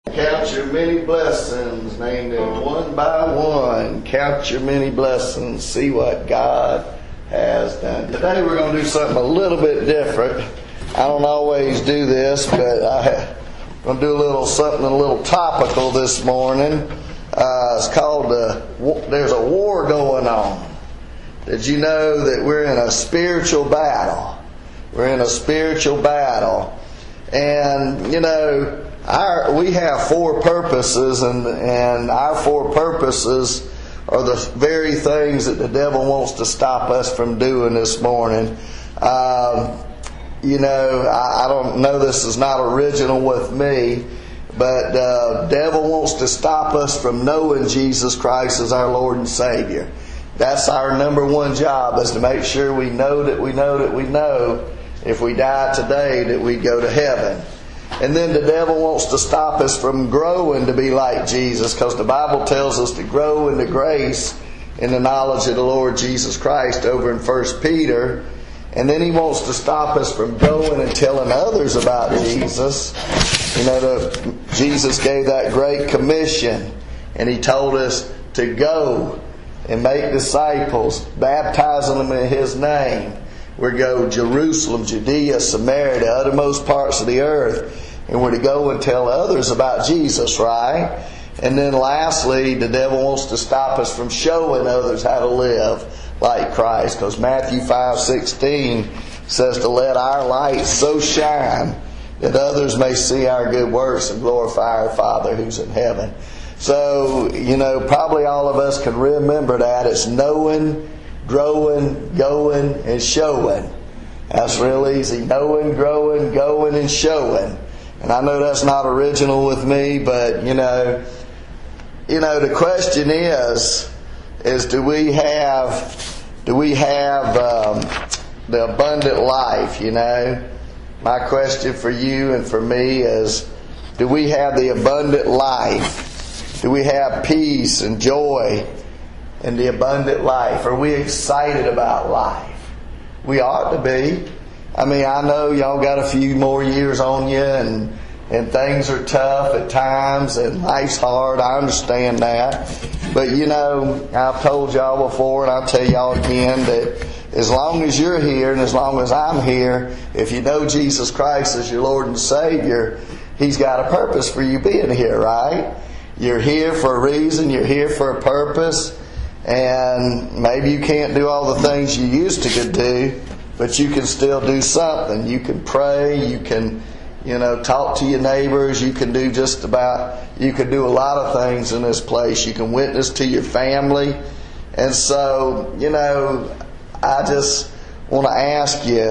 Count your many blessings, name them one by one. Count your many blessings, see what God has done. Today we're going to do something a little bit different. I don't always do this, but I'm going to do something a little topical this morning. It's called There's a War Going On. Did you know that we're in a spiritual battle? We're in a spiritual battle. And, we have four purposes, and our four purposes are the very things that the devil wants to stop us from doing this morning. I don't know, this is not original with me, but the devil wants to stop us from knowing Jesus Christ as our Lord and Savior. That's our number one job, is to make sure we know that we know that we know if we die today that we go to heaven. And then the devil wants to stop us from growing to be like Jesus, because the Bible tells us to grow in the grace and the knowledge of the Lord Jesus Christ over in 1 Peter. And then he wants to stop us from going and telling others about Jesus. Jesus gave that great commission, and he told us to go and make disciples, baptizing them in His name. We're to go Jerusalem, Judea, Samaria, the uttermost parts of the earth. And we're to go and tell others about Jesus, right? And then lastly, the devil wants to stop us from showing others how to live like Christ. Because Matthew 5:16 says to let our light so shine that others may see our good works and glorify our Father who's in heaven. So, probably all of us can remember that. It's knowing, growing, going, and showing. That's real easy. Knowing, growing, going, and showing. And I know that's not original with me, but the question is do we have the abundant life? My question for you and for me is, do we have the abundant life? Do we have peace and joy in the abundant life? Are we excited about life? We ought to be. I know y'all got a few more years on you, and things are tough at times, and life's hard. I understand that. But I've told y'all before, and I'll tell y'all again, that as long as you're here and as long as I'm here, if you know Jesus Christ as your Lord and Savior, He's got a purpose for you being here, right? You're here for a reason. You're here for a purpose. And maybe you can't do all the things you used to do, but you can still do something. You can pray. You can, talk to your neighbors. You can do you can do a lot of things in this place. You can witness to your family. And so, I just want to ask you,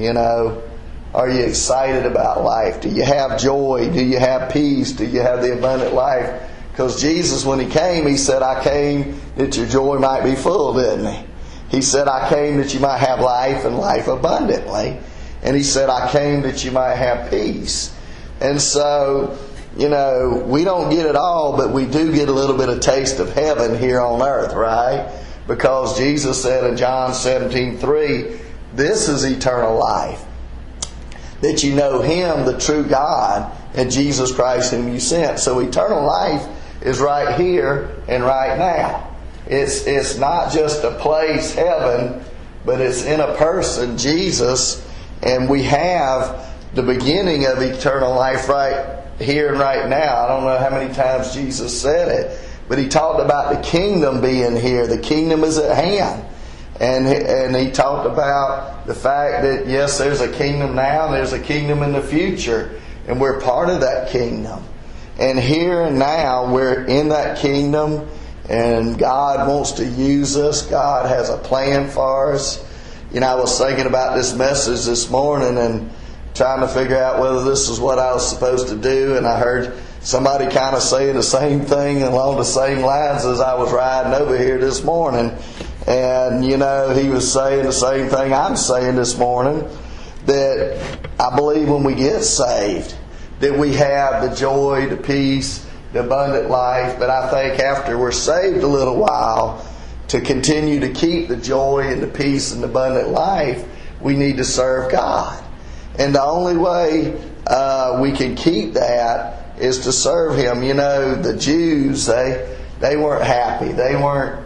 are you excited about life? Do you have joy? Do you have peace? Do you have the abundant life? Because Jesus, when He came, He said, I came that your joy might be full, didn't He? He said, I came that you might have life and life abundantly. And He said, I came that you might have peace. And so, we don't get it all, but we do get a little bit of taste of heaven here on earth, right? Because Jesus said in John 17:3, this is eternal life, that you know Him, the true God, and Jesus Christ whom you sent. So eternal life is right here and right now. It's not just a place, heaven, but it's in a person, Jesus, and we have the beginning of eternal life right here and right now. I don't know how many times Jesus said it, but He talked about the kingdom being here. The kingdom is at hand. And He talked about the fact that, yes, there's a kingdom now and there's a kingdom in the future, and we're part of that kingdom. And here and now, we're in that kingdom, and God wants to use us. God has a plan for us. I was thinking about this message this morning and trying to figure out whether this is what I was supposed to do, and I heard somebody kind of saying the same thing along the same lines as I was riding over here this morning. And, he was saying the same thing I'm saying this morning, that I believe when we get saved, that we have the joy, the peace, the abundant life. But I think after we're saved a little while, to continue to keep the joy and the peace and the abundant life, we need to serve God. And the only way we can keep that is to serve Him. You know, the Jews, they weren't happy. They weren't,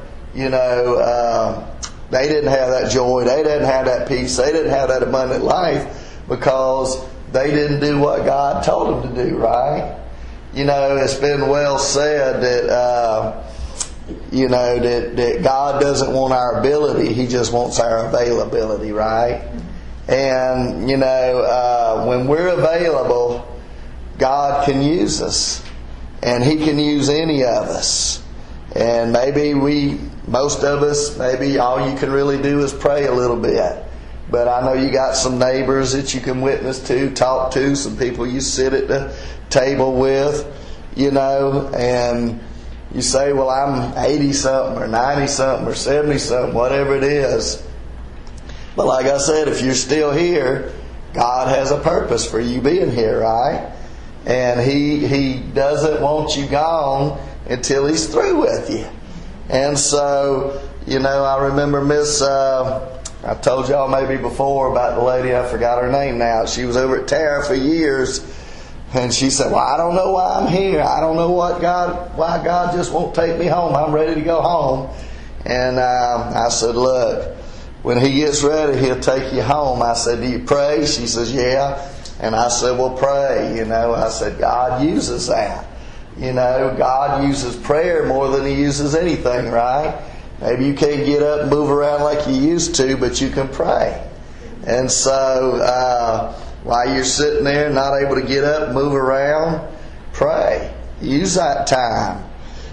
they didn't have that joy. They didn't have that peace. They didn't have that abundant life because they didn't do what God told them to do, right? You know, it's been well said that, that God doesn't want our ability. He just wants our availability, right? And, when we're available, God can use us. And He can use any of us. And maybe most of us, maybe all you can really do is pray a little bit. But I know you got some neighbors that you can witness to, talk to, some people you sit at the table with, and you say, well, I'm 80-something or 90-something or 70-something, whatever it is. But like I said, if you're still here, God has a purpose for you being here, right? And He doesn't want you gone until He's through with you. And so, I remember I told y'all maybe before about the lady, I forgot her name now. She was over at Tara for years. And she said, well, I don't know why I'm here. I don't know why God just won't take me home. I'm ready to go home. And I said, look, when He gets ready, He'll take you home. I said, do you pray? She says, yeah. And I said, well, pray. I said, God uses that. God uses prayer more than He uses anything, right? Maybe you can't get up and move around like you used to, but you can pray. And so while you're sitting there not able to get up and move around, pray. Use that time.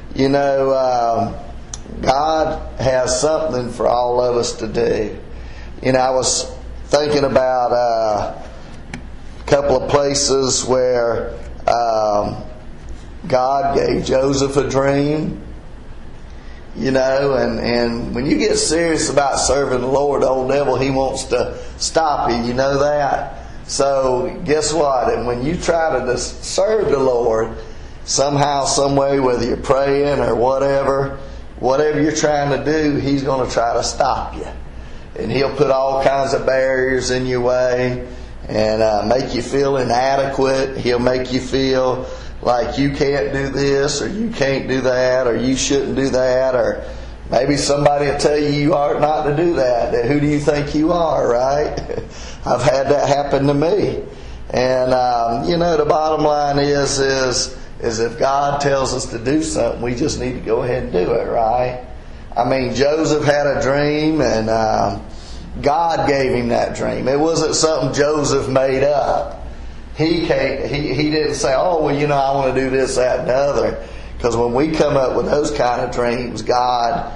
God has something for all of us to do. I was thinking about a couple of places where God gave Joseph a dream. And when you get serious about serving the Lord, the old devil, he wants to stop you. You know that? So guess what? And when you try to serve the Lord, somehow, some way, whether you're praying or whatever you're trying to do, He's going to try to stop you. And He'll put all kinds of barriers in your way and make you feel inadequate. He'll make you feel like you can't do this or you can't do that or you shouldn't do that, or maybe somebody will tell you ought not to do that. Who do you think you are, right? I've had that happen to me. And the bottom line is if God tells us to do something, we just need to go ahead and do it, right? I mean, Joseph had a dream, and God gave him that dream. It wasn't something Joseph made up. He didn't say, oh, well, I want to do this, that, and the other. Because when we come up with those kind of dreams, God,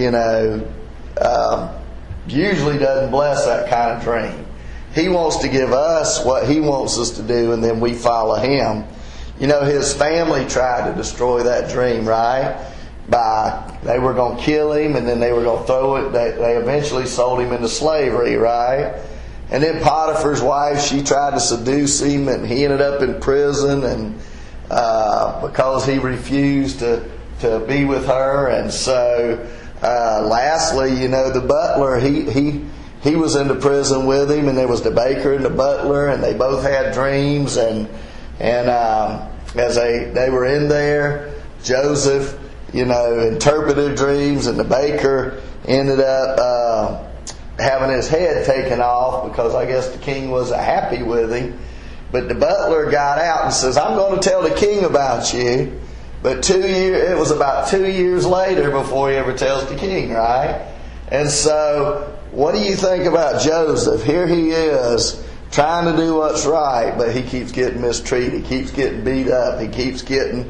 usually doesn't bless that kind of dream. He wants to give us what He wants us to do, and then we follow Him. His family tried to destroy that dream, right? They were going to kill him, and then they were going to throw it. They eventually sold him into slavery, right? And then Potiphar's wife, she tried to seduce him, and he ended up in prison, and because he refused to be with her. And so lastly, the butler, he was into prison with him, and there was the baker and the butler, and they both had dreams. And as they were in there, Joseph, interpreted dreams, and the baker ended up having his head taken off because I guess the king wasn't happy with him. But the butler got out and says, I'm going to tell the king about you. But it was about 2 years later before he ever tells the king, right? And so, what do you think about Joseph? Here he is trying to do what's right, but he keeps getting mistreated. He keeps getting beat up. He keeps getting,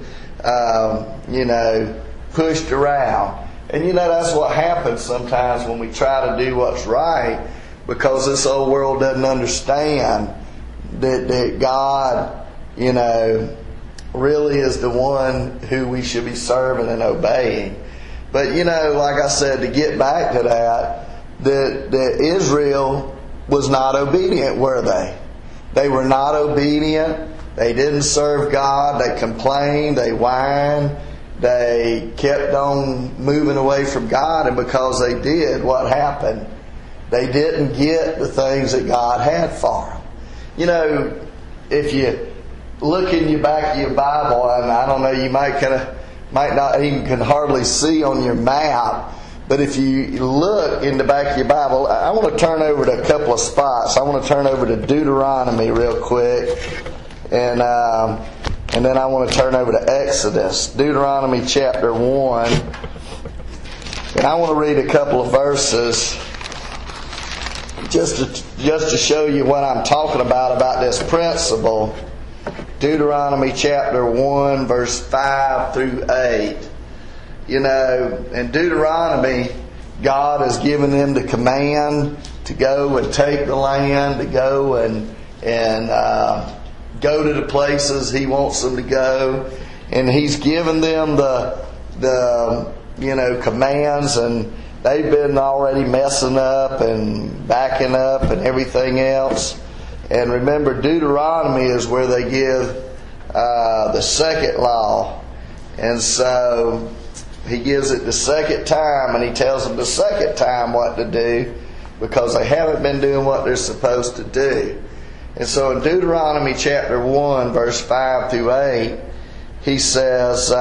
pushed around. And that's what happens sometimes when we try to do what's right, because this old world doesn't understand that God, really is the one who we should be serving and obeying. But, like I said, to get back to that Israel was not obedient, were they? They were not obedient. They didn't serve God. They complained. They whined. They kept on moving away from God, and because they did, what happened? They didn't get the things that God had for them. If look in your back of your Bible, and I don't know, you might not even can hardly see on your map. But if you look in the back of your Bible, I want to turn over to a couple of spots. I want to turn over to Deuteronomy real quick, and then I want to turn over to Exodus, Deuteronomy chapter 1, and I want to read a couple of verses just to show you what I'm talking about this principle. Deuteronomy chapter 1, verse 5 through 8. You know, in Deuteronomy, God has given them the command to go and take the land, to go and go to the places He wants them to go, and He's given them the commands, and they've been already messing up and backing up and everything else. And remember, Deuteronomy is where they give the second law, and so He gives it the second time, and He tells them the second time what to do, because they haven't been doing what they're supposed to do. And so in Deuteronomy chapter 1, verse 5 through 8, He says,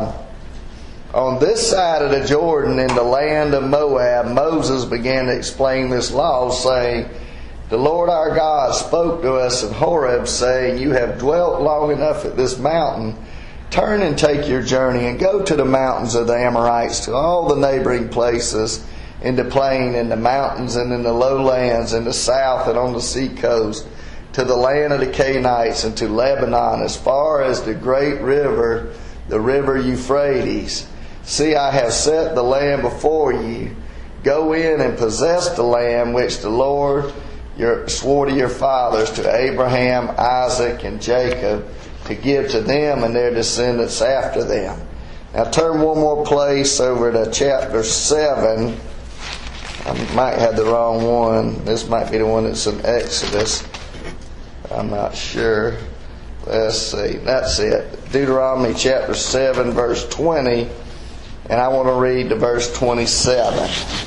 on this side of the Jordan, in the land of Moab, Moses began to explain this law, saying, the Lord our God spoke to us in Horeb, saying, you have dwelt long enough at this mountain. Turn and take your journey, and go to the mountains of the Amorites, to all the neighboring places, in the plain, in the mountains, and in the lowlands, in the south and on the sea coast, to the land of the Canaanites, and to Lebanon, as far as the great river, the river Euphrates. See, I have set the land before you. Go in and possess the land which the Lord swore to your fathers, to Abraham, Isaac, and Jacob, to give to them and their descendants after them. Now turn one more place over to chapter 7. I might have the wrong one. This might be the one that's in Exodus. I'm not sure. Let's see. That's it. Deuteronomy chapter 7, verse 20. And I want to read to verse 27.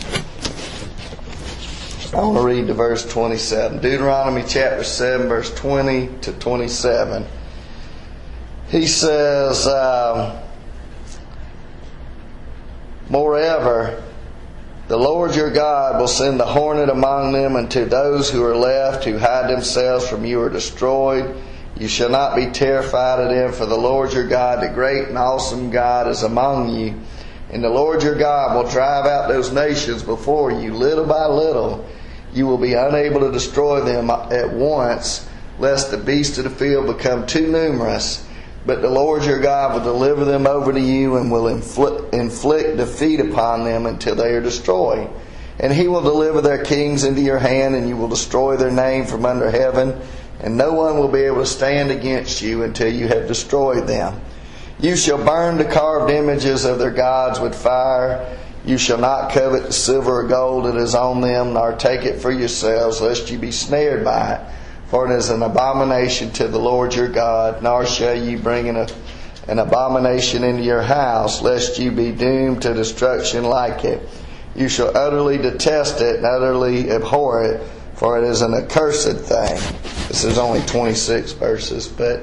I want to read to verse 27. Deuteronomy chapter 7, verse 20 to 27. He says, moreover, the Lord your God will send the hornet among them, and to those who are left who hide themselves from you are destroyed. You shall not be terrified of them, for the Lord your God, the great and awesome God, is among you. And the Lord your God will drive out those nations before you, little by little. You will be unable to destroy them at once, lest the beasts of the field become too numerous. But the Lord your God will deliver them over to you, and will inflict defeat upon them until they are destroyed. And He will deliver their kings into your hand, and you will destroy their name from under heaven, and no one will be able to stand against you until you have destroyed them. You shall burn the carved images of their gods with fire. You shall not covet the silver or gold that is on them, nor take it for yourselves, lest you be snared by it. For it is an abomination to the Lord your God, nor shall you bring an abomination into your house, lest you be doomed to destruction like it. You shall utterly detest it and utterly abhor it, for it is an accursed thing. This is only 26 verses, but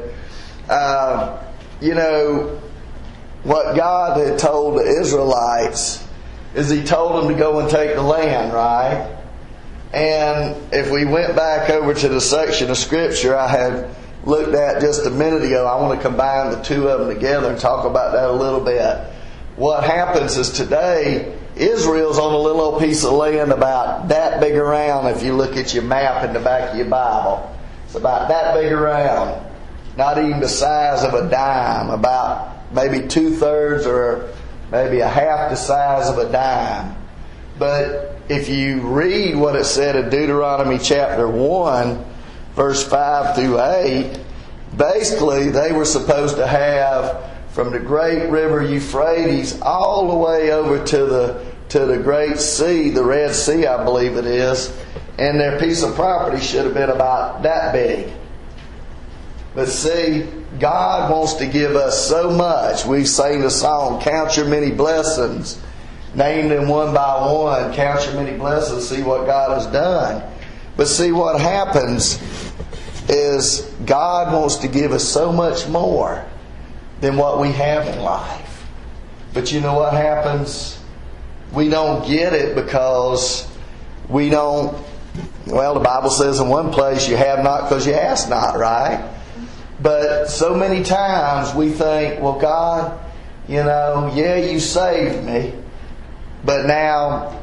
what God had told the Israelites is He told them to go and take the land, right? And if we went back over to the section of Scripture I had looked at just a minute ago, I want to combine the two of them together and talk about that a little bit. What happens is today, Israel's on a little old piece of land about that big around. If you look at your map in the back of your Bible, it's about that big around. Not even the size of a dime, about maybe 2/3 or maybe a half the size of a dime. But if you read what it said in Deuteronomy chapter 1, verse 5 through 8, basically they were supposed to have from the great river Euphrates all the way over to the great sea, the Red Sea I believe it is, and their piece of property should have been about that big. But see, God wants to give us so much. We sang the song, count your many blessings. Name them one by one. Count your many blessings. See what God has done. But see what happens is God wants to give us so much more than what we have in life. But you know what happens? We don't get it because we don't. Well, the Bible says in one place, you have not because you ask not, right? But so many times we think, well, God, yeah, you saved me. But now,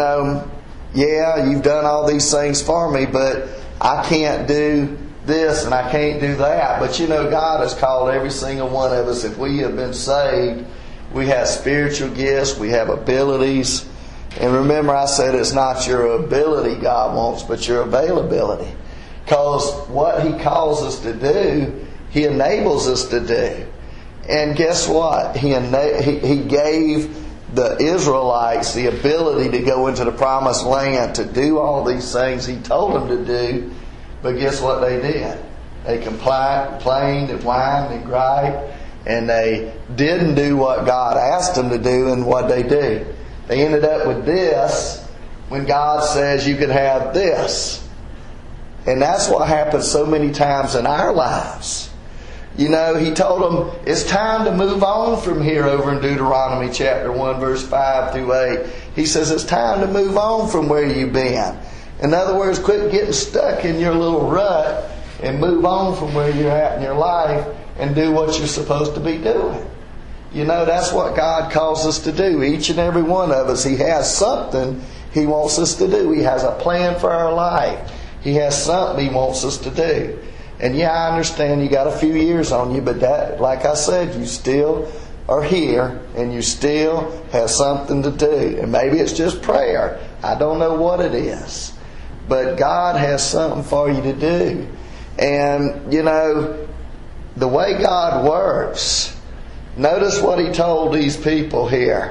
yeah, you've done all these things for me, but I can't do this and I can't do that. But God has called every single one of us. If we have been saved, we have spiritual gifts, we have abilities. And remember, I said it's not your ability God wants, but your availability. Because what He calls us to do, He enables us to do. And guess what? He gave the Israelites the ability to go into the promised land, to do all these things He told them to do. But guess what they did? They complained and whined and griped, and they didn't do what God asked them to do. And what they do? They ended up with this when God says you can have this. And that's what happens so many times in our lives. He told them, it's time to move on from here over in Deuteronomy chapter 1, verse 5 through 8. He says it's time to move on from where you've been. In other words, quit getting stuck in your little rut and move on from where you're at in your life and do what you're supposed to be doing. That's what God calls us to do. Each and every one of us, He has something He wants us to do. He has a plan for our life. He has something He wants us to do. And yeah, I understand you got a few years on you, but that, like I said, you still are here and you still have something to do. And maybe it's just prayer. I don't know what it is. But God has something for you to do. And, the way God works, notice what He told these people here.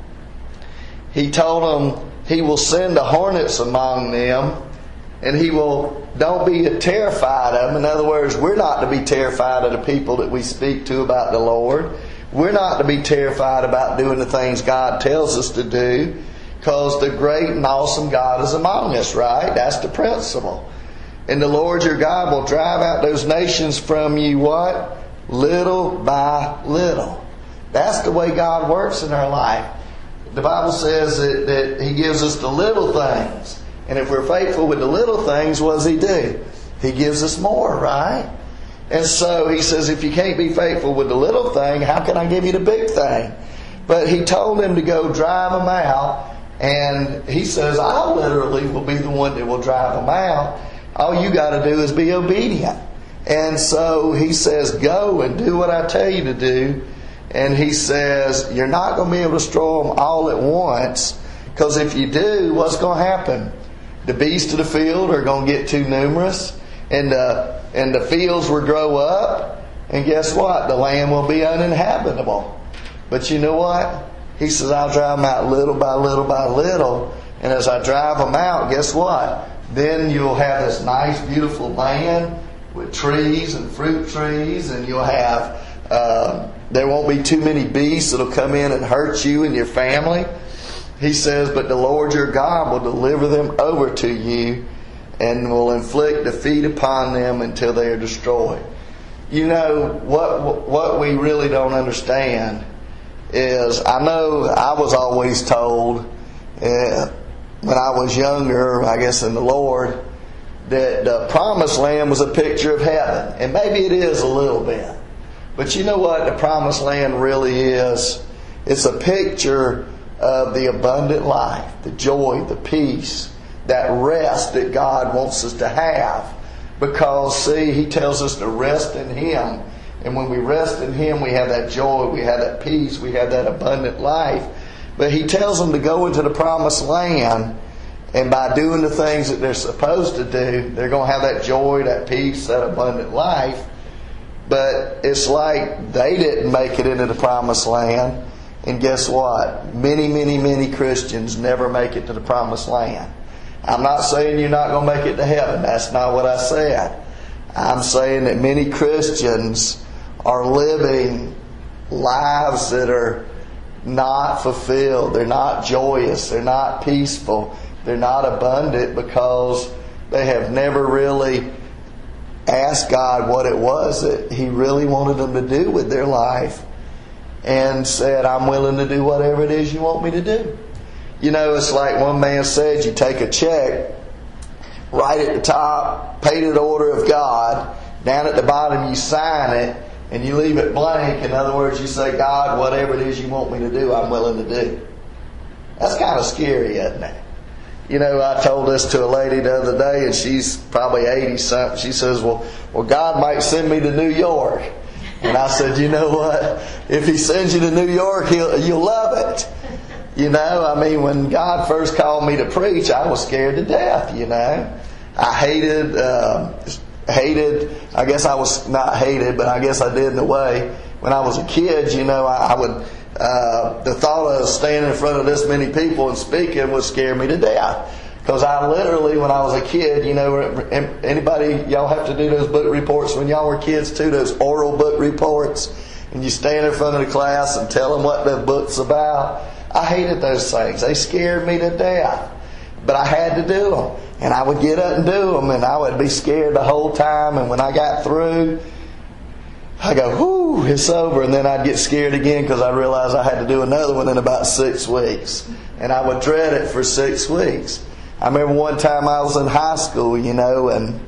He told them He will send the hornets among them, and He will, don't be terrified of them. In other words, we're not to be terrified of the people that we speak to about the Lord. We're not to be terrified about doing the things God tells us to do, because the great and awesome God is among us, right? That's the principle. And the Lord your God will drive out those nations from you, what? Little by little. That's the way God works in our life. The Bible says that He gives us the little things. And if we're faithful with the little things, what does He do? He gives us more, right? And so He says, if you can't be faithful with the little thing, how can I give you the big thing? But He told them to go drive them out. And He says, I literally will be the one that will drive them out. All you got to do is be obedient. And so He says, go and do what I tell you to do. And He says, you're not going to be able to destroy them all at once. Because if you do, what's going to happen? The beasts of the field are going to get too numerous. And the fields will grow up. And guess what? The land will be uninhabitable. But you know what? He says, I'll drive them out little by little by little. And as I drive them out, guess what? Then you'll have this nice, beautiful land with trees and fruit trees. And you'll have, there won't be too many beasts that'll come in and hurt you and your family. He says, but the Lord your God will deliver them over to you and will inflict defeat upon them until they are destroyed. What we really don't understand is, I know I was always told when I was younger, I guess in the Lord, that the promised land was a picture of heaven. And maybe it is a little bit. But you know what the promised land really is? It's a picture of the abundant life, the joy, the peace, that rest that God wants us to have. Because, see, He tells us to rest in Him. And when we rest in Him, we have that joy, we have that peace, we have that abundant life. But He tells them to go into the promised land, and by doing the things that they're supposed to do, they're going to have that joy, that peace, that abundant life. But it's like they didn't make it into the promised land. And guess what? Many, many, many Christians never make it to the promised land. I'm not saying you're not going to make it to heaven. That's not what I said. I'm saying that many Christians are living lives that are not fulfilled. They're not joyous. They're not peaceful. They're not abundant because they have never really asked God what it was that He really wanted them to do with their life, and said, I'm willing to do whatever it is you want me to do. You know, it's like one man said, you take a check, right at the top, pay to the order of God, down at the bottom you sign it, and you leave it blank. In other words, you say, God, whatever it is you want me to do, I'm willing to do. That's kind of scary, isn't it? You know, I told this to a lady the other day, and she's probably 80-something. She says, well, God might send me to New York. And I said, you know what? If He sends you to New York, you'll love it. You know, I mean, when God first called me to preach, I was scared to death, you know. I hated, I guess I was not hated, but I guess I did in a way. When I was a kid, you know, I would, the thought of standing in front of this many people and speaking would scare me to death. Because I literally, when I was a kid, you know, anybody, y'all have to do those book reports when y'all were kids too, those oral book reports. And you stand in front of the class and tell them what the book's about. I hated those things. They scared me to death. But I had to do them. And I would get up and do them, and I would be scared the whole time. And when I got through, I go, whew, it's over. And then I'd get scared again because I realized I had to do another one in about 6 weeks. And I would dread it for 6 weeks. I remember one time I was in high school, you know, and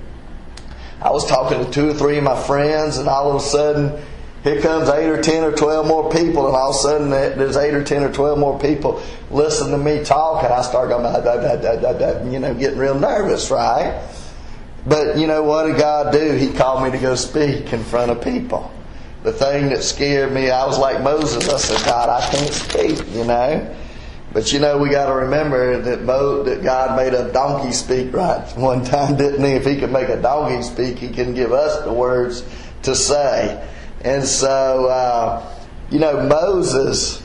I was talking to 2 or 3 of my friends, and all of a sudden, here comes 8 or 10 or 12 more people, and all of a sudden there's 8 or 10 or 12 more people listening to me talk, and I start going, you know, getting real nervous, right? But you know, what did God do? He called me to go speak in front of people. The thing that scared me, I was like Moses. I said, God, I can't speak, you know. But you know, we got to remember that God made a donkey speak right one time, didn't He? If He could make a donkey speak, He can give us the words to say. And so, you know, Moses,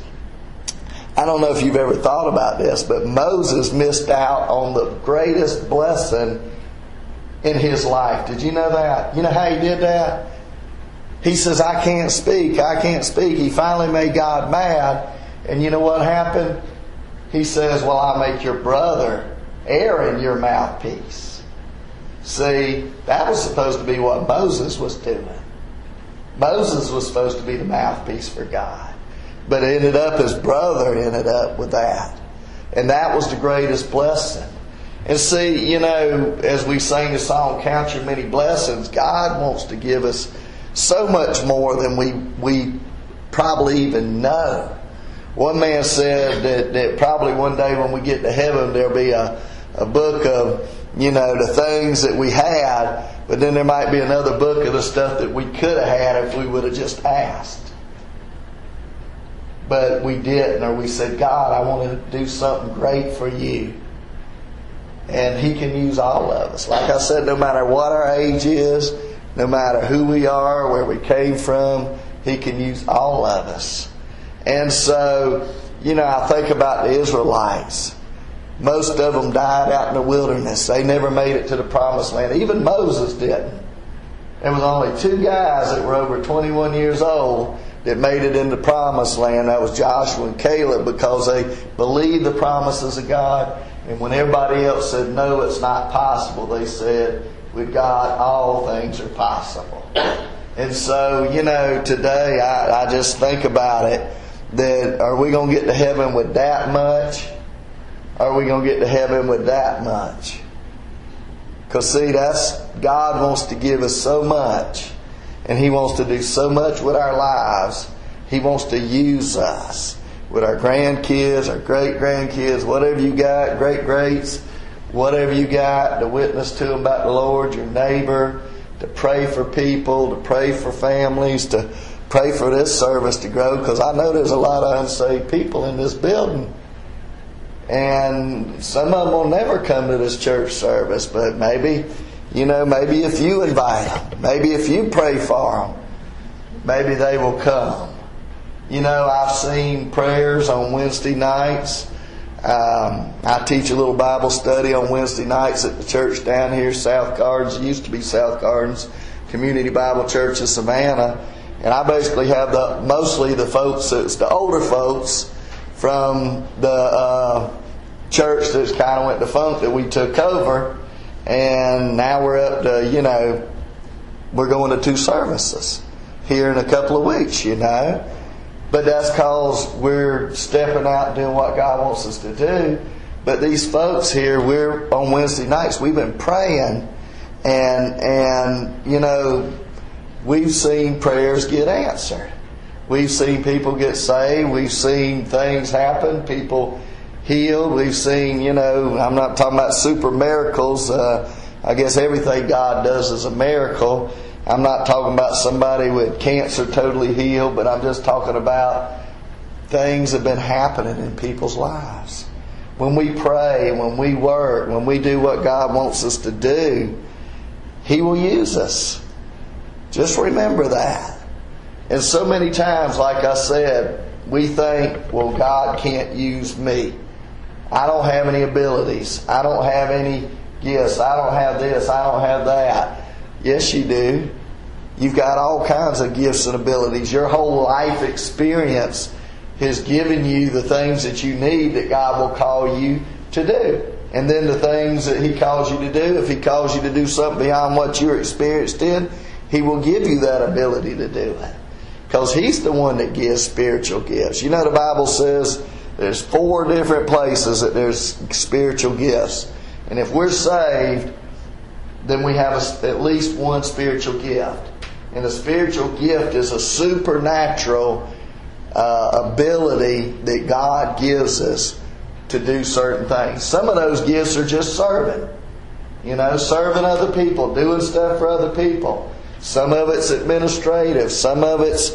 I don't know if you've ever thought about this, but Moses missed out on the greatest blessing in his life. Did you know that? You know how he did that? He says, I can't speak. I can't speak. He finally made God mad. And you know what happened? He says, well, I'll make your brother Aaron your mouthpiece. See, that was supposed to be what Moses was doing. Moses was supposed to be the mouthpiece for God. But it ended up, his brother ended up with that. And that was the greatest blessing. And see, you know, as we sing the song, Count Your Many Blessings, God wants to give us so much more than we probably even know. One man said that probably one day when we get to heaven, there'll be a book of, you know, the things that we had, but then there might be another book of the stuff that we could have had if we would have just asked. But we didn't, or we said, God, I want to do something great for you. And He can use all of us. Like I said, no matter what our age is, no matter who we are, where we came from, He can use all of us. And so, you know, I think about the Israelites. Most of them died out in the wilderness. They never made it to the promised land. Even Moses didn't. There was only 2 guys that were over 21 years old that made it in the promised land. That was Joshua and Caleb, because they believed the promises of God. And when everybody else said, no, it's not possible, they said, with God, all things are possible. And so, you know, today I just think about it, that are we going to get to heaven with that much? Or are we going to get to heaven with that much? Because see, God wants to give us so much. And He wants to do so much with our lives. He wants to use us with our grandkids, our great-grandkids, whatever you got, great-greats, whatever you got, to witness to them about the Lord, your neighbor, to pray for people, to pray for families, to pray for this service to grow. Because I know there's a lot of unsaved people in this building. And some of them will never come to this church service, but maybe, you know, maybe if you invite them, maybe if you pray for them, maybe they will come. You know, I've seen prayers on Wednesday nights. I teach a little Bible study on Wednesday nights at the church down here, South Gardens. It used to be South Gardens Community Bible Church in Savannah. And I basically have mostly the folks, it's the older folks from the church that's kind of went defunct that we took over. And now we're up to, you know, we're going to 2 services here in a couple of weeks, But that's because we're stepping out and doing what God wants us to do. But these folks here, we're on Wednesday nights, we've been praying, and we've seen prayers get answered. We've seen people get saved. We've seen things happen. People healed. We've seen, I'm not talking about super miracles. I guess everything God does is a miracle. I'm not talking about somebody with cancer totally healed, but I'm just talking about things have been happening in people's lives. When we pray, when we work, when we do what God wants us to do, He will use us. Just remember that. And so many times, like I said, we think, well, God can't use me. I don't have any abilities. I don't have any gifts. I don't have this. I don't have that. Yes, you do. You've got all kinds of gifts and abilities. Your whole life experience has given you the things that you need that God will call you to do. And then the things that He calls you to do, if He calls you to do something beyond what you're experienced in, He will give you that ability to do it. Because He's the one that gives spiritual gifts. The Bible says there's 4 different places that there's spiritual gifts. And if we're saved, then we have at least one spiritual gift. And a spiritual gift is a supernatural ability that God gives us to do certain things. Some of those gifts are just serving. Serving other people, doing stuff for other people. Some of it's administrative. Some of it's,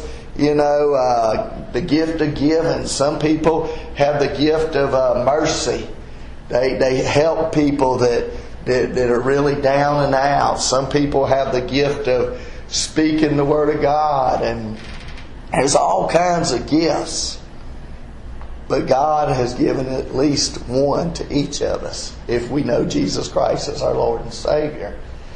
the gift of giving. Some people have the gift of mercy. They help people that are really down and out. Some people have the gift of speaking the Word of God. And there's all kinds of gifts. But God has given at least one to each of us if we know Jesus Christ as our Lord and Savior.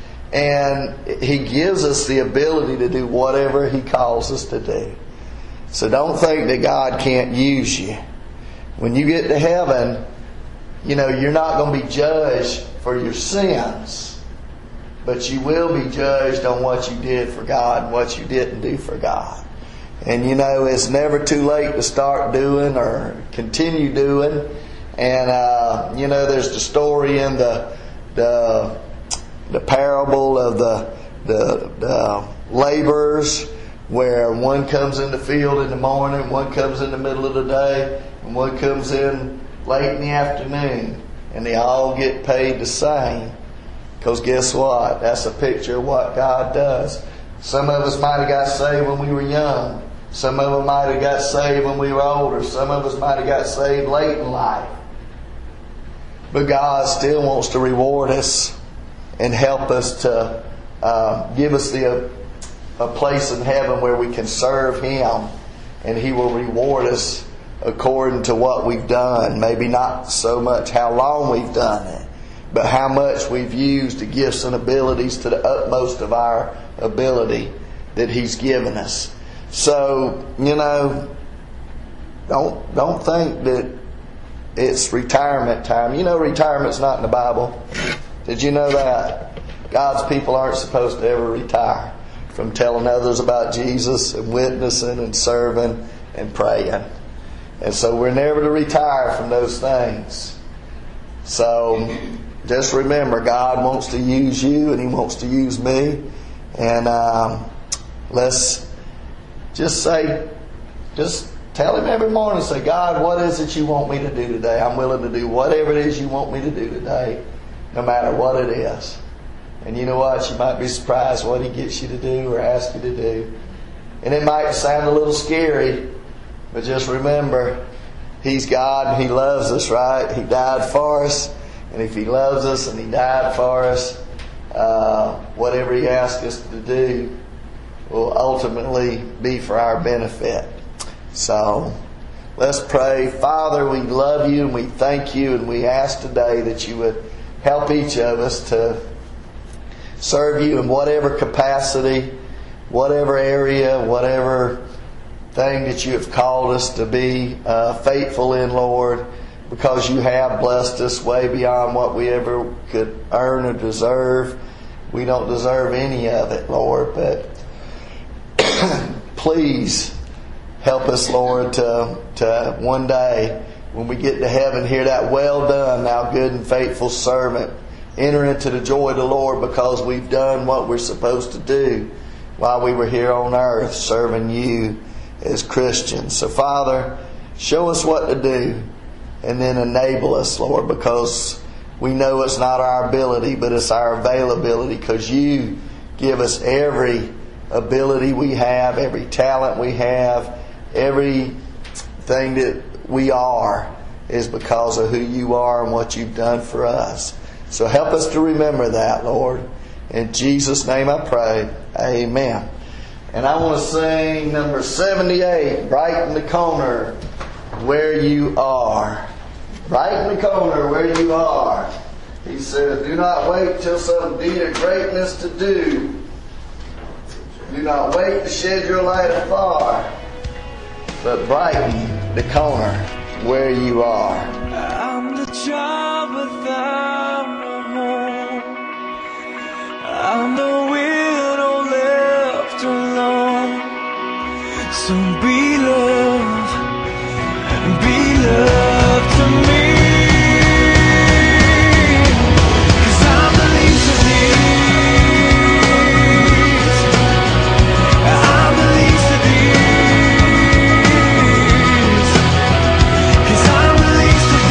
And He gives us the ability to do whatever He calls us to do. So don't think that God can't use you. When you get to heaven, you're not going to be judged for your sins. But you will be judged on what you did for God and what you didn't do for God. And it's never too late to start doing or continue doing. And there's the story in the parable of the laborers, where one comes in the field in the morning, one comes in the middle of the day, and one comes in late in the afternoon, and they all get paid the same. Because guess what? That's a picture of what God does. Some of us might have got saved when we were young. Some of them might have got saved when we were older. Some of us might have got saved late in life. But God still wants to reward us and help us to give us a place in heaven where we can serve Him. And He will reward us according to what we've done. Maybe not so much how long we've done it, but how much we've used the gifts and abilities to the utmost of our ability that He's given us. So, don't think that it's retirement time. Retirement's not in the Bible. Did you know that? God's people aren't supposed to ever retire from telling others about Jesus and witnessing and serving and praying. And so we're never to retire from those things. So just remember, God wants to use you and He wants to use me. And let's just tell Him every morning, say, God, what is it you want me to do today? I'm willing to do whatever it is you want me to do today, no matter what it is. And you know what? You might be surprised what He gets you to do or asks you to do. And it might sound a little scary, but just remember, He's God and He loves us, right? He died for us. And if He loves us and He died for us, whatever He asks us to do will ultimately be for our benefit. So let's pray. Father, we love You and we thank You, and we ask today that You would help each of us to serve You in whatever capacity, whatever area, whatever thing that You have called us to be faithful in, Lord, because You have blessed us way beyond what we ever could earn or deserve. We don't deserve any of it, Lord, but please help us, Lord, to one day when we get to heaven hear that, well done, thou good and faithful servant. Enter into the joy of the Lord, because we've done what we're supposed to do while we were here on earth serving you as Christians. So, Father, show us what to do and then enable us, Lord, because we know it's not our ability, but it's our availability, because you give us every ability we have, every talent we have, everything that we are is because of who you are and what you've done for us. So help us to remember that, Lord. In Jesus' name I pray. Amen. And I want to sing number 78, Right in the Corner Where You Are. Right in the corner where you are. He says, do not wait till some deed of greatness to do. Do not wait to shed your light afar, but brighten the corner where you are. I'm the child without a home. I'm the widow left alone. So be love to me. 'Cause I'm the least of these. I'm the least of these. 'Cause I'm the least of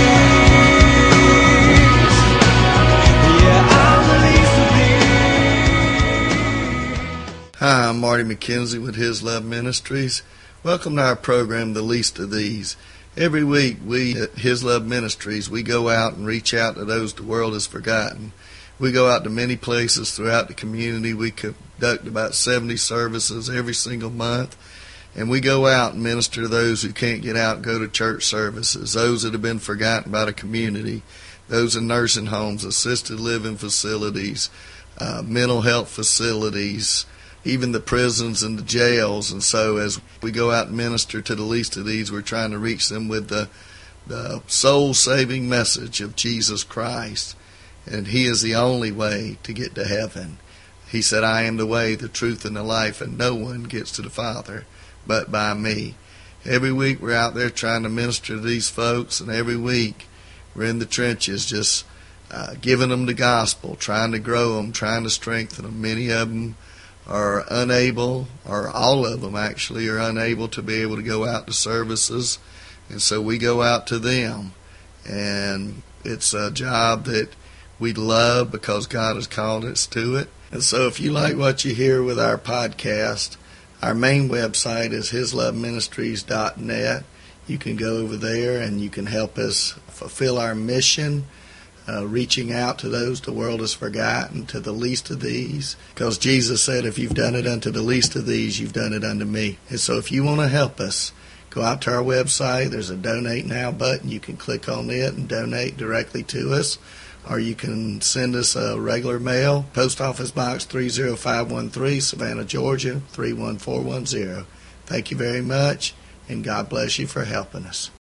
these. Yeah, I'm the least of these. Hi, I'm Marty McKenzie with His Love Ministries. Welcome to our program, The Least of These. Every week, we at His Love Ministries, we go out and reach out to those the world has forgotten. We go out to many places throughout the community. We conduct about 70 services every single month. And we go out and minister to those who can't get out and go to church services, those that have been forgotten by the community, those in nursing homes, assisted living facilities, mental health facilities, even the prisons and the jails. And so as we go out and minister to the least of these, we're trying to reach them with the soul-saving message of Jesus Christ. And He is the only way to get to heaven. He said, I am the way, the truth, and the life, and no one gets to the Father but by me. Every week we're out there trying to minister to these folks, and every week we're in the trenches just giving them the gospel, trying to grow them, trying to strengthen them. Many of them are unable, or all of them actually, are unable to be able to go out to services. And so we go out to them. And it's a job that we love because God has called us to it. And so if you like what you hear with our podcast, our main website is hisloveministries.net. You can go over there and you can help us fulfill our mission, reaching out to those the world has forgotten, to the least of these. Because Jesus said, if you've done it unto the least of these, you've done it unto me. And so if you want to help us, go out to our website. There's a Donate Now button. You can click on it and donate directly to us. Or you can send us a regular mail, Post Office Box 30513, Savannah, Georgia, 31410. Thank you very much, and God bless you for helping us.